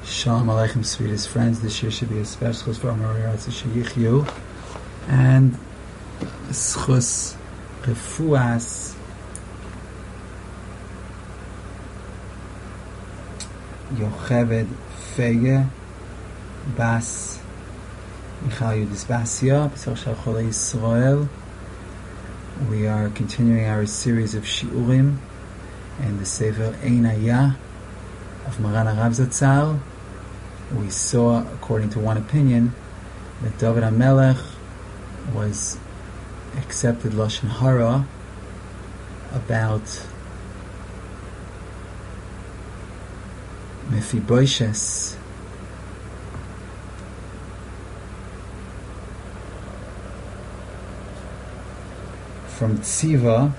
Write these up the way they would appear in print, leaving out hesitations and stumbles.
Shalom Aleichem, sweetest friends. This year should be a special for Amari Yichyu and Schus Refuas Yocheved Fege Bas Michal Yudis Basia B'Sar Shal Cholei Yisrael. We are continuing our series of Shiurim and the Sefer Ein Hayah of Maran Harav Zatzal. We saw, according to one opinion, that David HaMelech was accepted Lashon Hara about Mephibosheth from Tziva,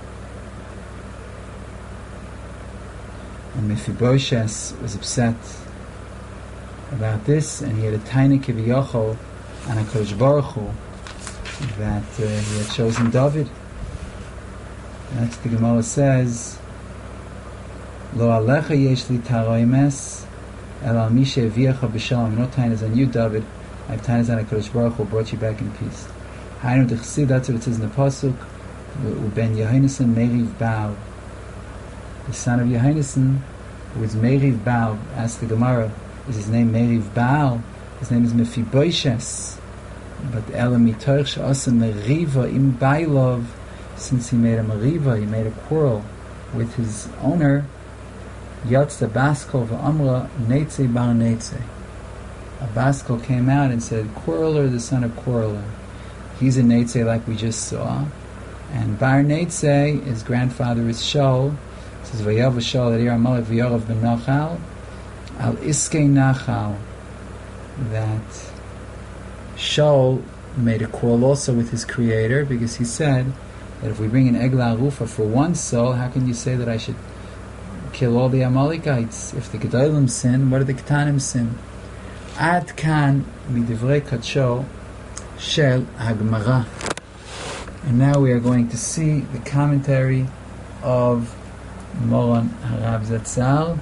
and Mephibosheth was upset about this, and he had a tiny kiviyachol on HaKadosh Baruch Hu that he had chosen David. And that's what the Gemara says, Lo alecha yesh li taroimes el al mi she'eviacha b'shalom. No tainas on you, David. I have tainas on HaKadosh Baruch Hu, brought you back in peace. Hainu d'chsid, that's what it says in the pasuk. Uben Yehonasan Meriv Baal, the son of Yehonasan, who was Meriv Baal. Asked the Gemara, is his name Meriv Baal? His name is Mephibosheth. But Elam mitoch she'asa meriva im bailov, since he made a meriva, he made a quarrel with his owner. Yatza Baskol v'amra Neitze bar Neitze. A Baskol came out and said, Quarreler, the son of Quarreler. He's a Neitze like we just saw. And Bar Neitze, his grandfather is Shaul. It says, Vayav Shaul Adir Amalek v'Yorav ben Nachal al Iskei Nachal. That Shaul made a quarrel also with his creator, because he said that if we bring an Egla Arufa for one soul, how can you say that I should kill all the Amalekites? If the Gedolim sin, what do the Ketanim sin? Ad kan midivrei kadsho shel Hagmara. And now we are going to see the commentary of Moran Harav Zatzal,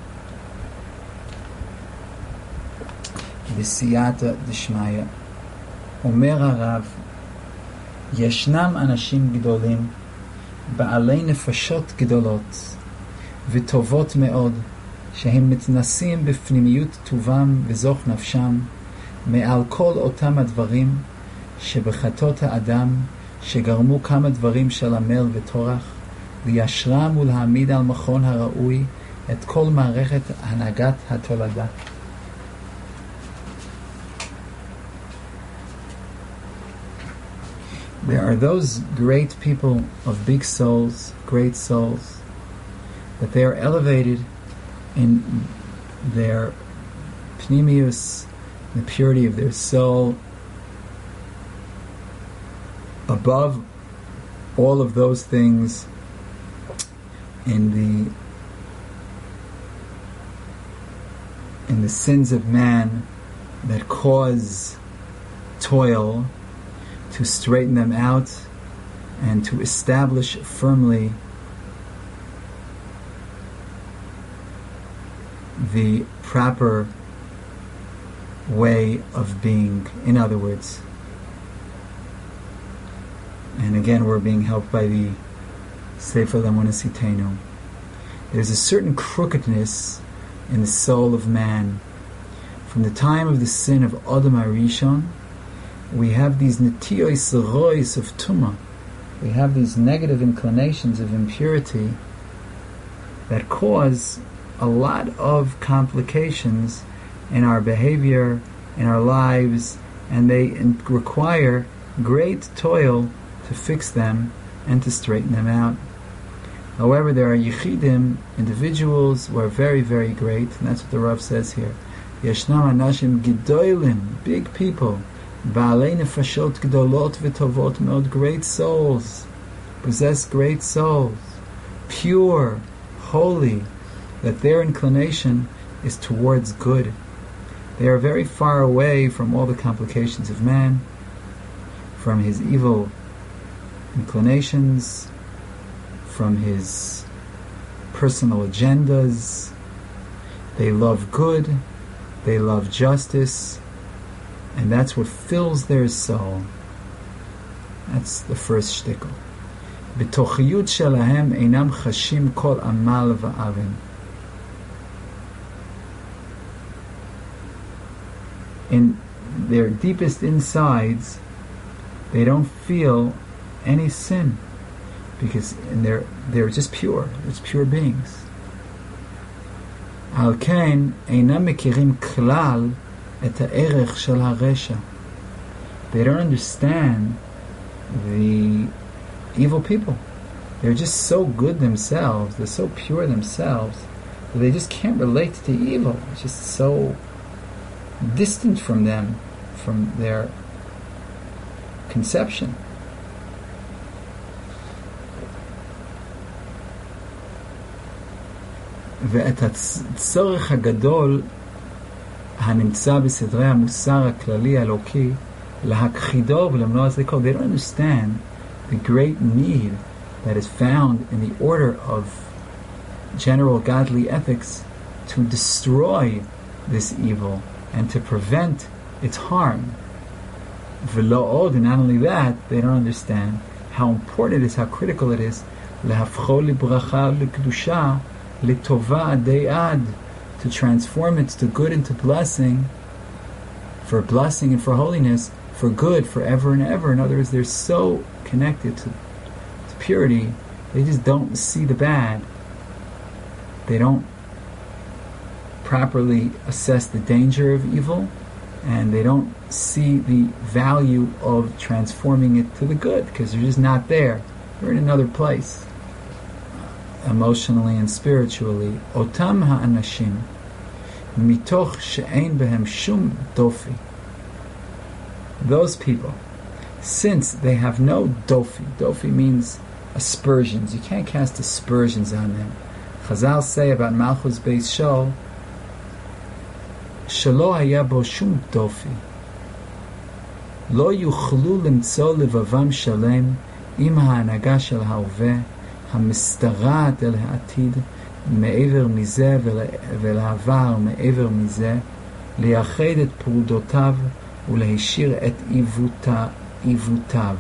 B'siyata D'Shmaya. Omer Harav, Yeshnam Anashim Gdolim, Ba'alei Nefashot Gdolot, V'tovot Me'od, Shehem Mitnasim B'fnimiyut Tuvam V'zoch Nafsham, Me'al Kol Otam Advarim, Shebechatot Ha'adam, שגרמו כמה דברים של עמל וטורח, וישרם ולהעמיד על מכון הראוי את כל מערכת הנהגת התולדה. There are those great people of big souls, great souls, that they are elevated in their pnimius, the purity of their soul, above all of those things in the sins of man that cause toil, to straighten them out and to establish firmly the proper way of being. In other words, and again, we're being helped by the Sefer Lemunas Iteinu. There's a certain crookedness in the soul of man. From the time of the sin of Adam HaRishon, we have these netiyos rois of tumah. We have these negative inclinations of impurity that cause a lot of complications in our behavior, in our lives, and they require great toil to fix them and to straighten them out. However, there are yichidim, individuals who are very, very great, and that's what the Rav says here. Yeshnam anashim gidolim, big people, ba'alei nefashot gdolot v'tovot meod, great souls, possess great souls, pure, holy, that their inclination is towards good. They are very far away from all the complications of man, from his evil inclinations, from his personal agendas. They love good, They love justice, and that's what fills their soul. That's the first shtickle. B'tochiyut shelahem einam chashim kol amal va'avin. In their deepest insides, they don't feel any sin, because they're just pure. It's pure beings. Al ken einam mekirim klal et ha'erech shel haresha. They don't understand the evil people. They're just so good themselves. They're so pure themselves that they just can't relate to evil. It's just so distant from them, from their conception. ואת הצורך הגדול הנמצא בסדרי המוסר הכללי האלוקי להכחידו ולמנוע זיקו. They don't understand the great need that is found in the order of general godly ethics to destroy this evil and to prevent its harm. V'lo od, and not only that, they don't understand how important it is, how critical it is, להפכו לברכה לקדושה litova de'ad, to transform it to good and to blessing, for blessing and for holiness, for good forever and ever. In other words, they're so connected to purity, they just don't see the bad. They don't properly assess the danger of evil, and they don't see the value of transforming it to the good, because they're just not there. They're in another place, emotionally and spiritually. Otam ha'anashim mitoch she'ein behem shum dofi. Those people, since they have no dofi. Dofi means aspersions. You can't cast aspersions on them. Chazal say about Malchus Beis Shol, shelo haya bo shum dofi. Lo yuchlu limtzo levavam shalem im ha'anaga shel ha'oveh המשתרעת אל העתיד מעבר מזה ולעבר מעבר מזה, לייחד את פרודותיו ולהישיר את עיוותיו.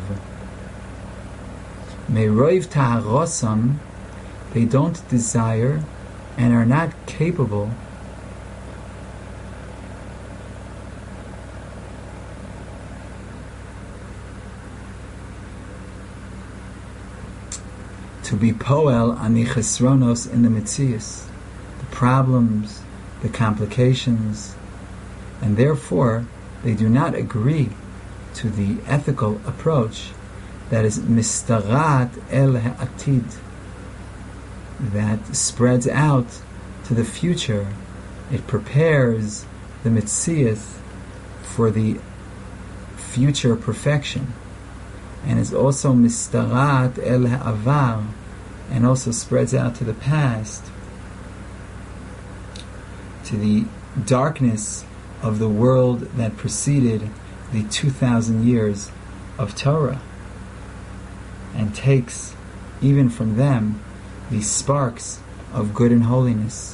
מרוב טהרוסם, they don't desire and are not capable to be poel ani chesronos in the mitzias, the problems, the complications, and therefore they do not agree to the ethical approach that is mistarat el ha'atid, that spreads out to the future. It prepares the mitzias for the future perfection, and is also mistarat el ha'avar, and also spreads out to the past, to the darkness of the world that preceded the 2,000 years of Torah, and takes even from them the sparks of good and holiness.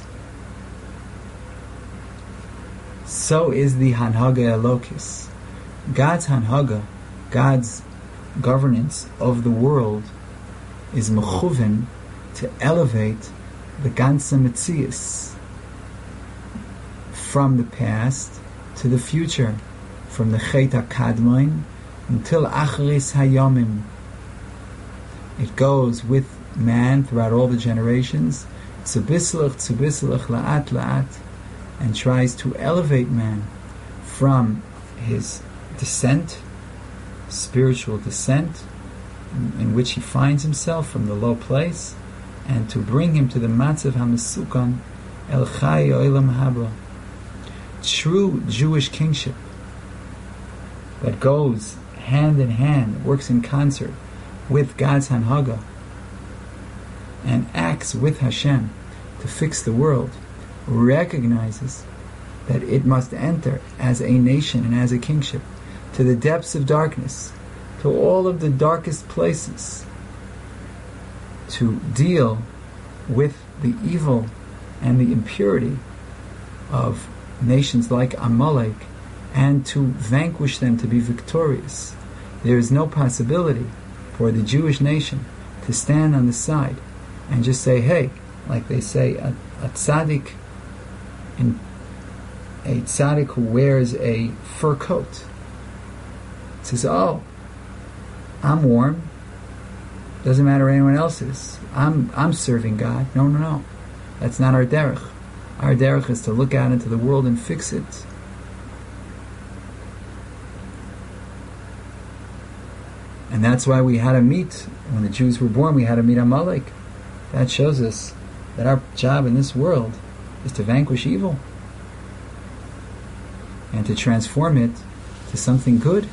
So is the Hanhaga Elokis. God's Hanhaga, God's governance of the world, is mechuven to elevate the ganze Metzius from the past to the future, from the Chet HaKadmon until Acharis Hayomim. It goes with man throughout all the generations, tzubislach la'at la'at, and tries to elevate man from his descent, spiritual descent, in which he finds himself from the low place, and to bring him to the matzav hamasukan el chai olam haba, true Jewish kingship that goes hand in hand, works in concert with God's Hanhaga, and acts with Hashem to fix the world, recognizes that it must enter as a nation and as a kingship to the depths of darkness, to all of the darkest places, to deal with the evil and the impurity of nations like Amalek and to vanquish them, to be victorious. There is no possibility for the Jewish nation to stand on the side and just say, hey, like they say, a tzaddik who wears a fur coat says, oh, I'm warm, doesn't matter what anyone else is, I'm serving God. No, that's not our derech. Our derech is to look out into the world and fix it. And that's why we had to meet, when the Jews were born, we had to meet Amalek. That shows us that our job in this world is to vanquish evil and to transform it to something good.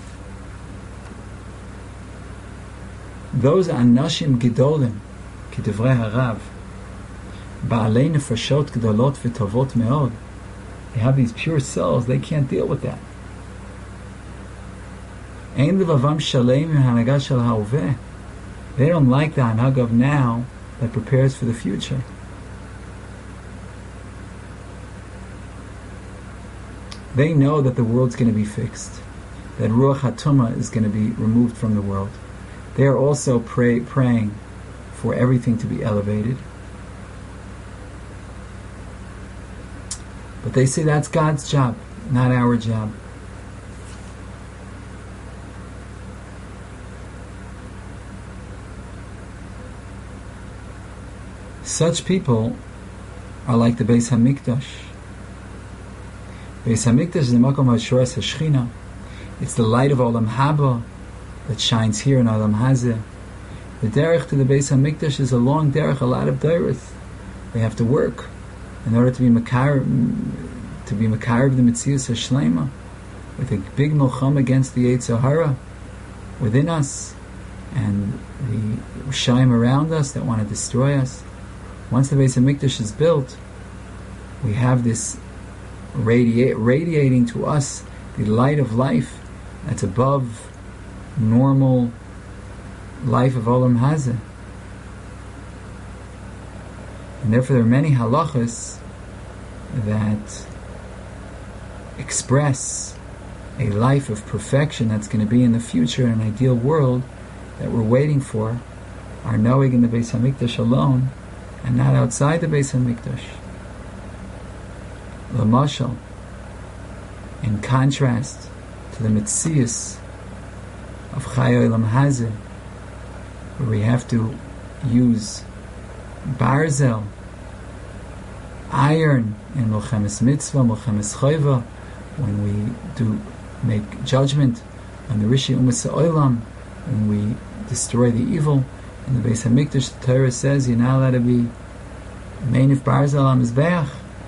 Those anashim gedolim, k'divrei harav, ba'alei nefashot gedolot v'tovot meod, they have these pure souls, they can't deal with that. Ein levavam shalem hanaga shel haoveh. They don't like the hanhag of now that prepares for the future. They know that the world's going to be fixed, that Ruach HaTumah is going to be removed from the world. They are also praying for everything to be elevated. But they say that's God's job, not our job. Such people are like the Beis HaMikdash. Beis HaMikdash is the Makom HaShoras HaShechina. It's the light of Olam Haba that shines here in Olam Hazeh. The derech to the Beis HaMikdash is a long derech, a lot of derech. They have to work in order to be makar of the Metzius HaShlema, with a big milcham against the Yetzer Hara within us and the Rishaim around us that want to destroy us. Once the Beis HaMikdash is built, we have this radiating to us the light of life that's above normal life of Olam Hazeh. And therefore there are many halachas that express a life of perfection that's going to be in the future, an ideal world that we're waiting for, are knowing in the Beis HaMikdash alone and not outside the Beis HaMikdash. L'mashal, in contrast to the Metzius of Chai Olam Hazeh, where we have to use barzel, iron, in Milchemes Mitzvah, Milchemes Chayva, when we do make judgment on the Rishi Umas Olam, when we destroy the evil. In the Beis HaMikdash, the Torah says you're not allowed to be Meinif Barzel on Mizbeach.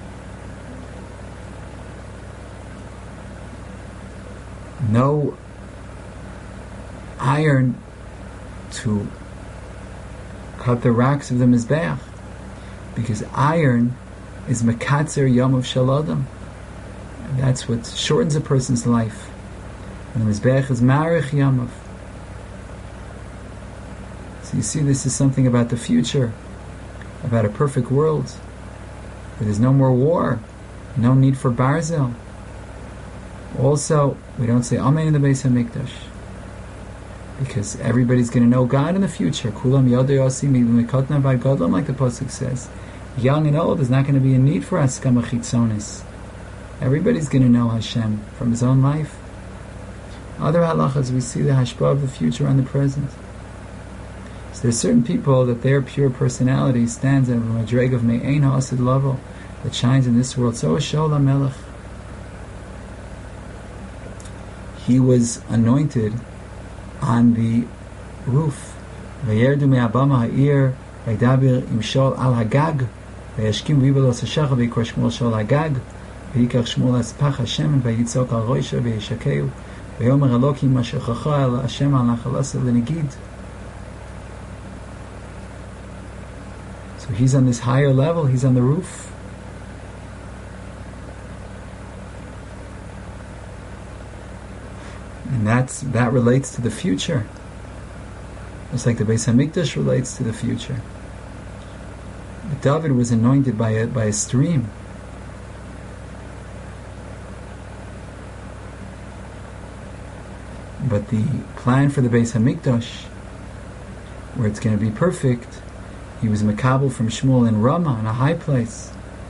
No iron to cut the rocks of the Mizbeach, because iron is Mekatzer Yom of Shalodam. And that's what shortens a person's life. And the Mizbeach is Marich Yamav. So you see, this is something about the future, about a perfect world, where there's no more war, no need for Barzel. Also, we don't say Amen in the Beis HaMikdash, because everybody's going to know God in the future. Kulam Yodei Osim Mikotna Bad Godlam, like the Pasuk says. Young and old, there's not going to be a need for Haskama Chitzonis. Everybody's going to know Hashem from his own life. Other halachas, we see the hashpah of the future on the present. So there's certain people that their pure personality stands in a madreg of me'ein ha'asid level that shines in this world. So is Shaul HaMelech. He was anointed on the roof. Vayerdu me'abama ha'ir vaydaber im Shaul al hagag vayashkim vivelos ha'shacha vayikor Shmuel Shaul hagag vayikach Shmuel aspach Hashem vayitzok al roisha vayishakeu vayomer Elokim mashechacha el Hashem al nachalasav l'negid. So he's on this higher level, he's on the roof. And that relates to the future. It's like the Beis HaMikdash relates to the future. But David was anointed by a stream. But the plan for the Beis Hamikdash, where it's going to be perfect, he was Makabel from Shmuel in Ramah, in a high place.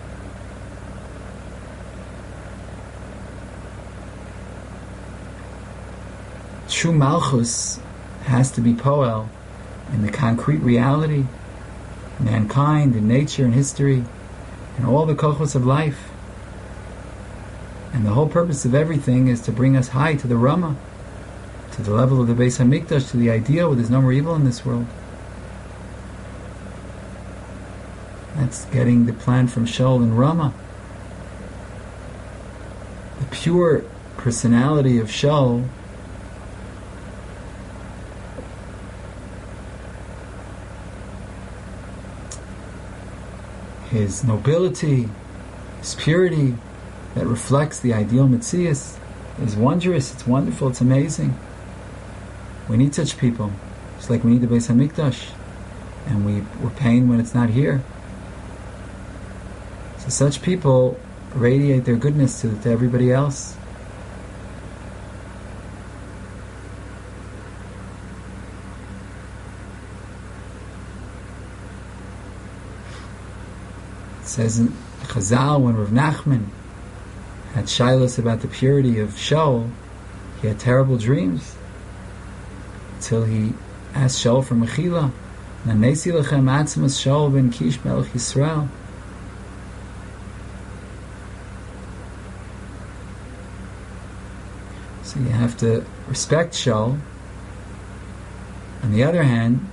True Malchus has to be Poel in the concrete reality, mankind, and nature, and history, and all the kochos of life. And the whole purpose of everything is to bring us high to the Ramah, to the level of the Beis Hamikdash, to the ideal where there's no more evil in this world. That's getting the plan from Shaul and Ramah. The pure personality of Shaul his nobility, his purity, that reflects the ideal Metzias, is wondrous, it's wonderful, it's amazing. We need such people. Just like we need the Beis Hamikdash, and we're pained when it's not here. So such people radiate their goodness to everybody else. It says in Chazal, when Rav Nachman had shilos about the purity of Shaul, he had terrible dreams until he asked Shaul for Mechila. Nanesi lechem atzmas Shaul ben Kish melech Yisrael. So you have to respect Shaul. On the other hand,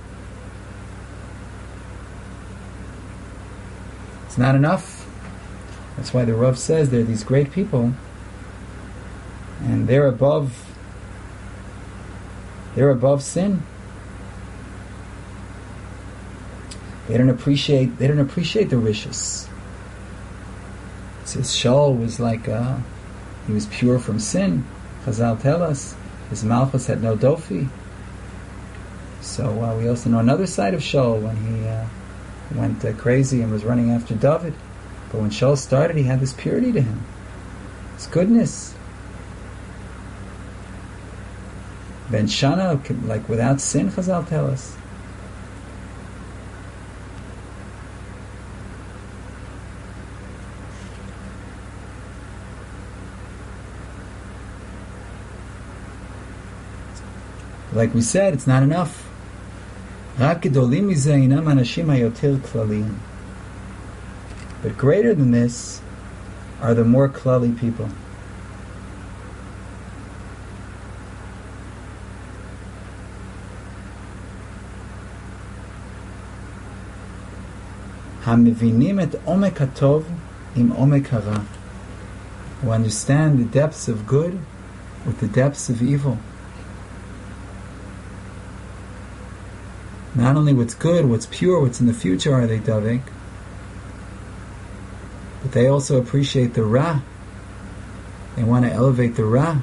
it's not enough. That's why the Rav says there are these great people, and they're above sin. They don't appreciate the rishus. It says Shaul was like he was pure from sin. Chazal tell us his malchus had no dofi. So we also know another side of Shaul when he went crazy and was running after David. But when Shaul started, he had this purity to him, this goodness. Ben Shana, like without sin, Chazal tell us. Like we said, it's not enough. But greater than this are the more klali people. Hamivinim et omek hatov im omek hara, who understand the depths of good with the depths of evil. Not only what's good, what's pure, what's in the future are they davek, but they also appreciate the Ra. They want to elevate the Ra.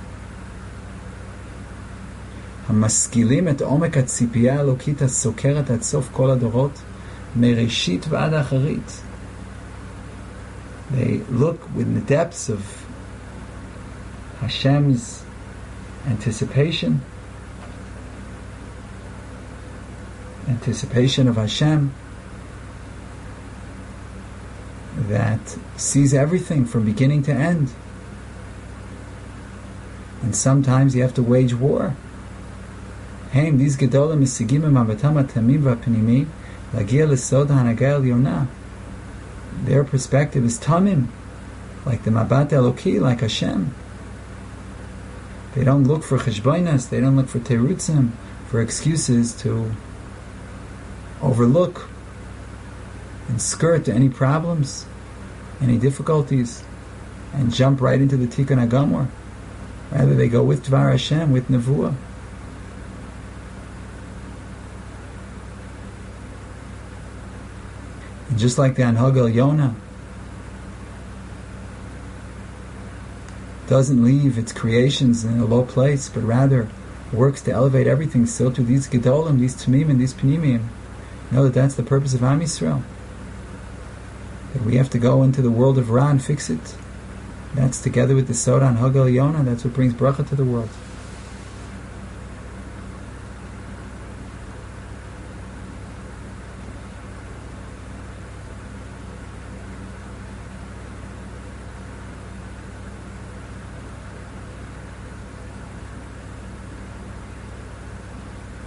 Hamaskilim et omek hatzipiyah elokit hasokeret ad sof kol hadorot mereshit v'ad acharit. They look within the depths of Hashem's anticipation of Hashem, that sees everything from beginning to end. And sometimes you have to wage war. Haim, these gedolim misigim mavatam atamim v'apnimi lagia l'sod hanaga elyon. Their perspective is tamim, like the mabat eloki, like Hashem. They don't look for cheshbonos, they don't look for terutzim, for excuses to overlook and skirt any problems, any difficulties, and jump right into the Tikkun HaGamor. Rather, they go with Dvar Hashem, with Nevuah. And just like the Anhag Yonah doesn't leave its creations in a low place, but rather works to elevate everything, so to these Gedolim, these Tumim, and these Pnimim, know that that's the purpose of Am Yisrael. That we have to go into the world of Ra and fix it. That's together with the Soda and Hagel Yonah, that's what brings bracha to the world.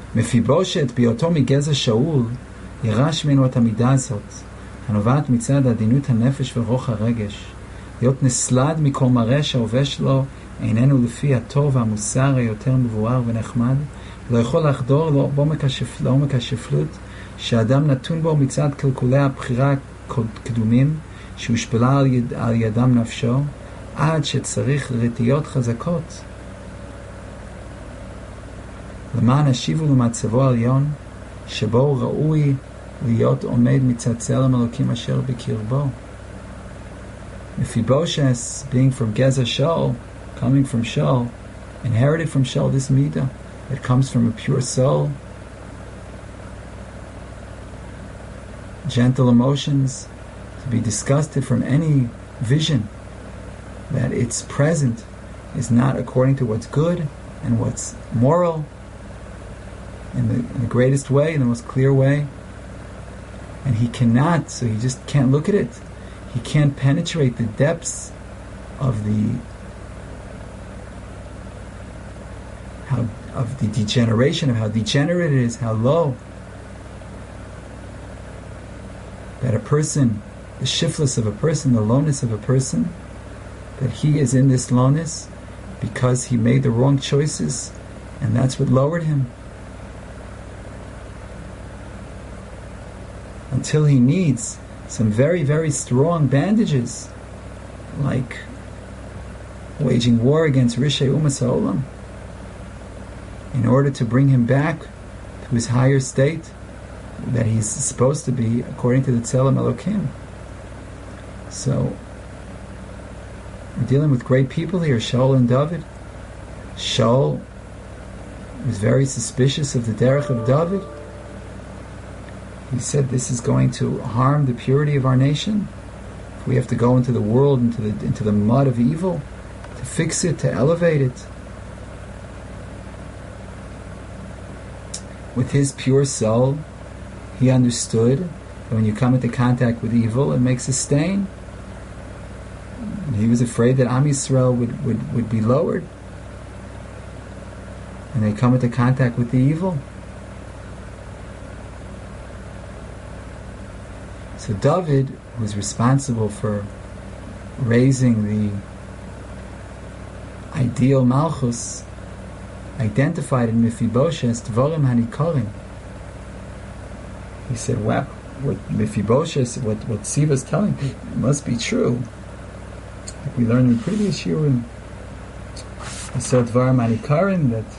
מפיבושת בהיותו מגזע שאול ירש ממנו את המידה הזאת הנובעת מצד עדינות הנפש ורוח הרגש, להיות נסלד מכל מראה שההווה שלו איננו לפי הטוב והמוסר היותר מבואר ונחמד, לא יכול לחדור לעומק השפלות שהאדם נתון בו מצד קלקולי הבחירה הקדומים שהושפלה על ידם נפשו, עד שצריך רתיות חזקות למען השיבו למצבו העליון שבו ראוי להיות עומד מצד צלם אלוקים אשר בקרבו. Mephibosheth, being from Gezer Shaul, coming from Shaul, inherited from Shaul this midah that comes from a pure soul, gentle emotions, to be disgusted from any vision that its present is not according to what's good and what's moral in the greatest way, in the most clear way. And he cannot, so he just can't look at it. He can't penetrate the depths of the degeneration, of how degenerate it is, how low. That a person, the shiftless of a person, the lowness of a person, that he is in this lowness because he made the wrong choices, and that's what lowered him. Until he needs some very, very strong bandages, like waging war against Rishei Umas HaOlam, in order to bring him back to his higher state that he's supposed to be according to the Tzelem Elokim. So we're dealing with great people here, Shaul and David. Shaul was very suspicious of the derech of David. He said, this is going to harm the purity of our nation. We have to go into the world, into the mud of evil, to fix it, to elevate it. With his pure soul, he understood that when you come into contact with evil, it makes a stain. And he was afraid that Am Yisrael would be lowered. And they come into contact with the evil. So David was responsible for raising the ideal Malchus, identified in Mephibosheth as Dvarim Hanikorim. He said, wow, what Mephibosheth, what Siva's telling me, must be true. Like we learned in the previous year in Dvarim Hanikorim, that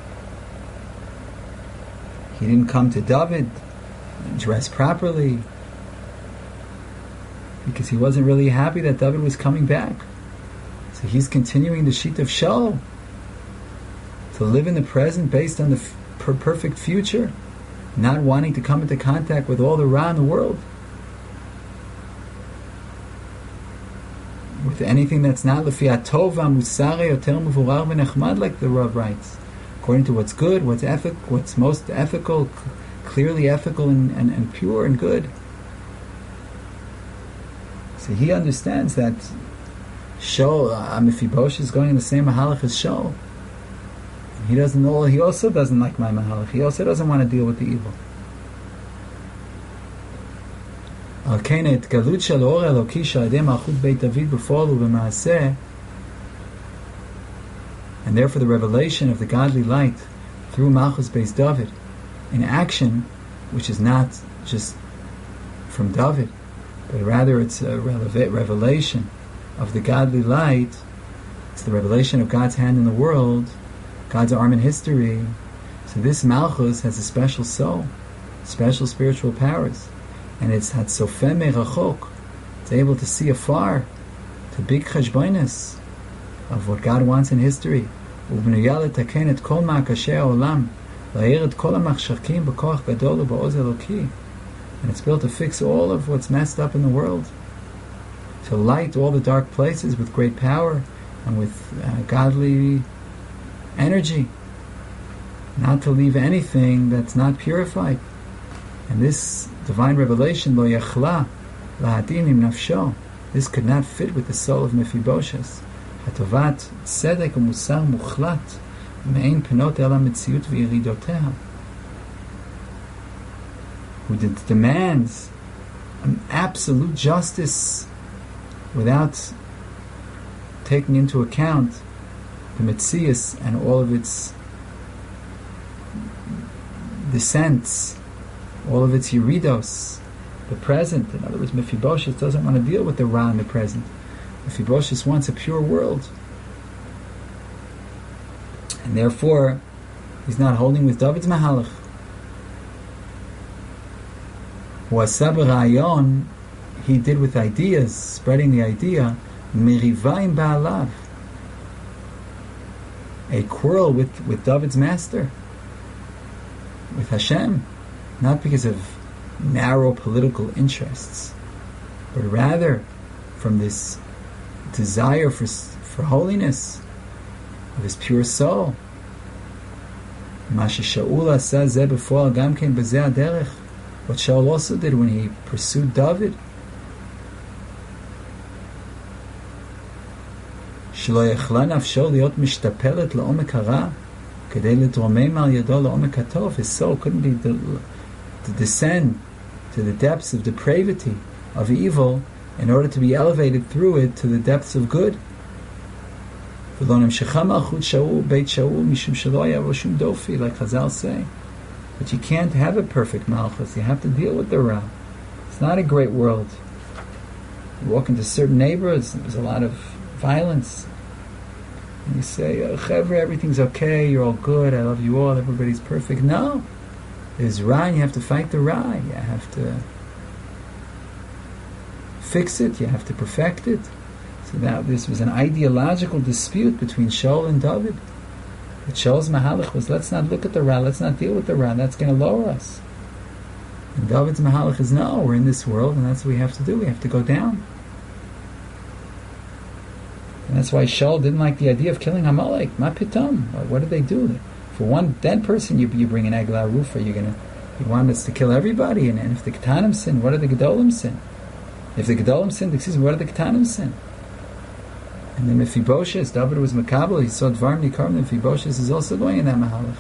he didn't come to David dressed properly, because he wasn't really happy that David was coming back. So he's continuing the sheet of Shaul, to live in the present based on the perfect future, not wanting to come into contact with all the Ra in the world, with anything that's not Lefi Atov Musare Yoter Mevurar V'Nechmad, like the Rav writes, according to what's good, what's ethic, what's most ethical, clearly ethical and pure and good. So he understands that Shaul, Mephibosheth is going in the same mahalach as Shaul. He doesn't know. He also doesn't like my mahalach. He also doesn't want to deal with the evil. And therefore the revelation of the godly light through Malchus Beis David in action, which is not just from David, but rather it's a revelation of the godly light. It's the revelation of God's hand in the world, God's arm in history. So this Malchus has a special soul, special spiritual powers, and it's Hatzofeh Merachok. It's able to see afar, to big cheshbonos of what God wants in history. ובנויה לתקן את כל מעקשי העולם, להאיר את כל המחשכים בכוח גדול ובעוז אלוקי. And it's built to fix all of what's messed up in the world, to light all the dark places with great power and with godly energy, not to leave anything that's not purified. And this divine revelation, lo yachla lahadim im nafsho, this could not fit with the soul of Mephibosheth. Hatovat tzedek umusar muchlat me'ein penot ela metziut v'yiridoteha. who demands an absolute justice without taking into account the Metzius and all of its descents, all of its Yeridos, the present. In other words, Mephibosheth doesn't want to deal with the Ra in the present. Mephibosheth wants a pure world. And therefore, he's not holding with David's Mahalach. Wasab Rayon, he did with ideas, spreading the idea, Merivayim Ba'alav, a quarrel with David's master, with Hashem, not because of narrow political interests, but rather from this desire for holiness of his pure soul. Masha Shaul says before Gam Ken Bazeh Derech, what Shaul also did when he pursued David. שלא יכלה נפשו להיות משתפלת לעומק הרע כדי להתרומם על ידו לעומק הטוב. His soul couldn't be to descend to the depths of depravity, of evil, in order to be elevated through it to the depths of good. ולא נמשכה מלכות שאול בית שאול משום שלא היה בו שום דופי, like Chazal say. But you can't have a perfect malchus. You have to deal with the Ra. It's not a great world. You walk into certain neighborhoods, there's a lot of violence. And you say, Chevra, everything's okay, you're all good, I love you all, everybody's perfect. No. There's Ra, and you have to fight the Ra. You have to fix it, you have to perfect it. So that this was an ideological dispute between Shaul and David. But Shaul's Mahalach was, let's not look at the Ra, let's not deal with the Ra, that's going to lower us. And David's Mahalach is, no, we're in this world, and that's what we have to do, we have to go down. And that's why Shaul didn't like the idea of killing Amalek. Ma pitom. What did they do? For one dead person, you bring an Eglah Rufa. You want us to kill everybody. And if the Ketanim sin, what did the Gedolim sin? If the Gedolim sin, what did the Ketanim sin? And then Mephibosheth, David was Makabel. He saw Dvar Nikar. Mephibosheth is also going in that Mahalach.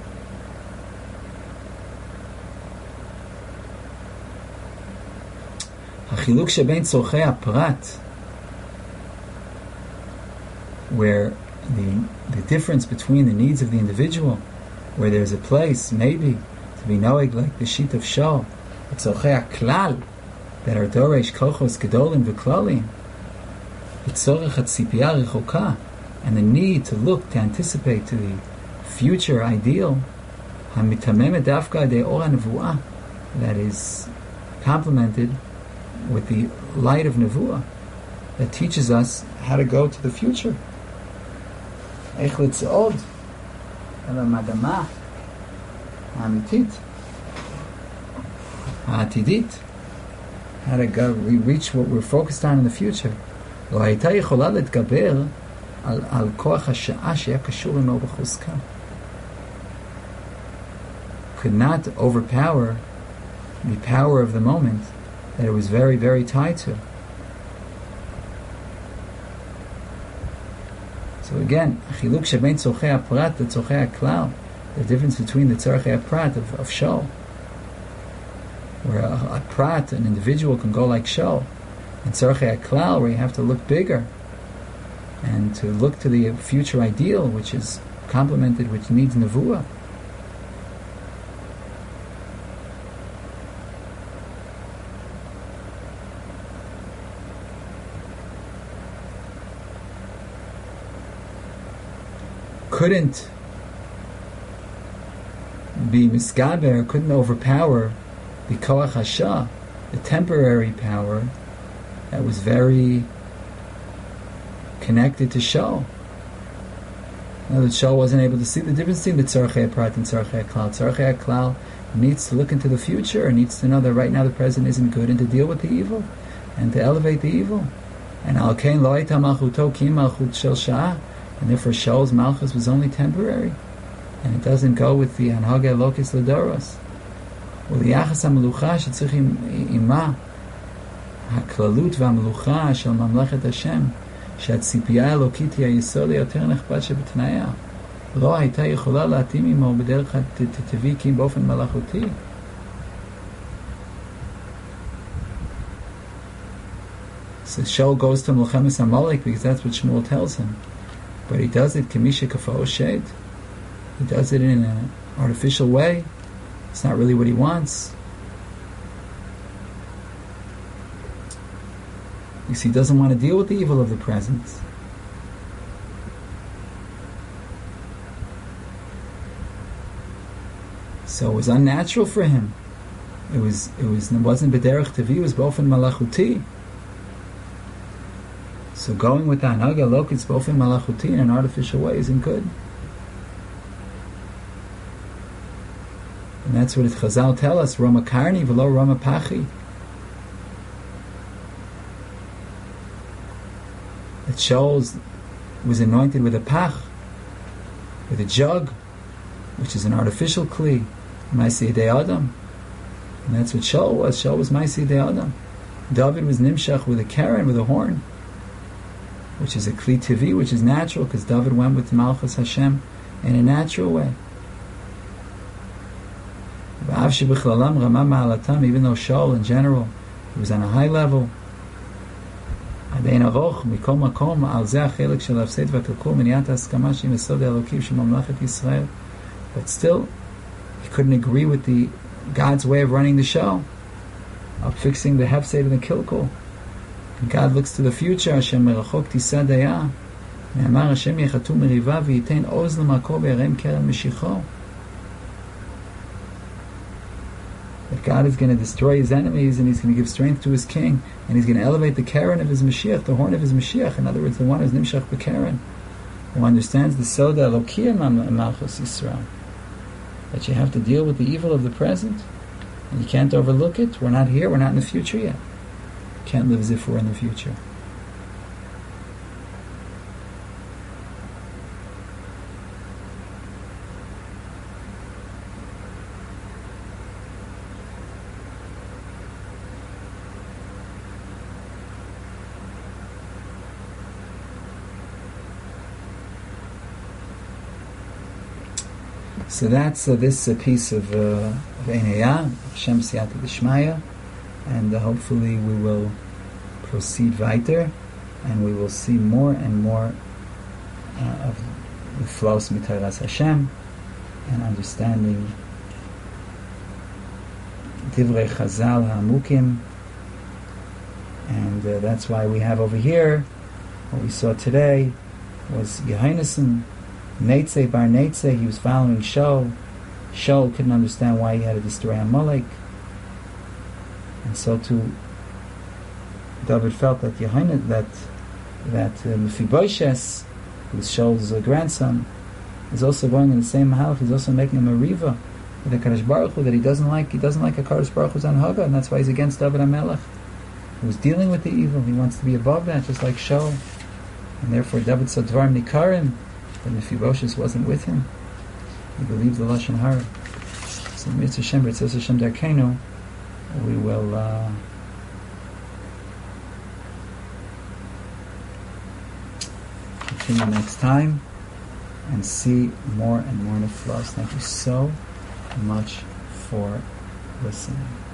Hachiluk shebein tzorchei aprat, where the difference between the needs of the individual, where there's a place maybe to be knowing like the sheet of Shaul, tzorchei klal, that are doresh kochos gedolim v'klalim, tzorech hatzipiyah rechoka, and the need to look, to anticipate to the future ideal, hamitamemet dafka de or nevuah, that is complemented with the light of nevuah, that teaches us how to go to the future. איך לצעוד אל המגמה האמיתית, העתידית, how to go, we reach what we're focused on in the future. לא הייתה יכולה להתגבר על כוח השעה שהיה קשור עמו בחוזקה. Could not overpower the power of the moment that it was very, very tied to. So again, chiluk shebein tzorchei aprat to tzorchei haklal, the difference between the tzorchei aprat of Shaul, where a prat, an individual, can go like Shaul, and tzorchei haklal, where you have to look bigger and to look to the future ideal, which is complemented, which needs nevuah. Couldn't be misgaber, couldn't overpower the koach hasha, the temporary power that was very connected to Shaul. Now that Shaul wasn't able to see the difference between the tzorchei prat and tzorchei klal. Tzorchei klal needs to look into the future, needs to know that right now the present isn't good, and to deal with the evil, and to elevate the evil. And al kein lo hayta malchuto ki malchut shel sha'ah. And therefore Shaul's malchus was only temporary, and it doesn't go with the anhaga lokis ledoros. U'liyachas hamelucha shetzich ima haklalut v'hamelucha shel mamlechet Hashem שהציפייה האלוקית היא היסוד היותר נכבד שבתנאיה. לא הייתה יכולה להתאים עמו בדרך הטבעי כי באופן מלאכותי. So Shaul goes to Melchemes Amalek because that's what Shmuel tells him. But he does it Kamisha Kafao Shed. He does it in an artificial way. It's not really what he wants. You see, he doesn't want to deal with the evil of the present. So it was unnatural for him. It wasn't b'derech tavi. It was bofen malachuti. So going with the hanaga lokitz bofen malachuti in an artificial way isn't good. And that's what the Chazal tell us: Roma karni v'lo Roma pachi. That Shaul was anointed with a pach, with a jug, which is an artificial kli, Maaseh Yedei Adam. And that's what Shaul was. Shaul was Maaseh Yedei Adam. David was nimshach with a karen, with a horn, which is a kli tivi, which is natural, because David went with Malchus Hashem in a natural way. Even though Shaul in general, he was on a high level, but still he couldn't agree with the God's way of running the show, of fixing the hefsed and the kilkul. And God looks to the future. Hashem merachok tisadaya, ne'amar Hashem yechatu meriva v'yitein oz l'mako v'yarem keren meshicho. That God is going to destroy his enemies and he's going to give strength to his king and he's going to elevate the Karen of his Mashiach, the horn of his Mashiach. In other words, the one who's Nimshach b'Karen, who understands the Soda Elokiyah Malchus Yisrael. That you have to deal with the evil of the present and you can't overlook it. We're not here, we're not in the future yet. Can't live as if we're in the future. So that's this piece of Einayah, Hashem Siyata D'Shmaya, and hopefully we will proceed weiter, and we will see more and more of the flows Mitayras Hashem, and understanding Divrei Chazal HaMukim, and that's why we have over here, what we saw today was Yehonasan, Neitzeh bar Neitzeh, he was following Shaul. Shaul couldn't understand why he had to destroy Amalek. And so too, David felt that Mephibosheth, who's Shaul's grandson, is also going in the same halach. He's also making a mariva with the Kadosh Baruch Hu that he doesn't like. He doesn't like a Kadosh Baruch Hu's anhaga, and that's why he's against David HaMelech, who's dealing with the evil. He wants to be above that, just like Shaul. And therefore David saw Dvar Nikarim, but Mephibosheth wasn't with him. He believed the Lashon Hara. So Mitzvah Shem, B'Tzias Hashem Darkeinu, we will continue next time and see more and more in the flows. Thank you so much for listening.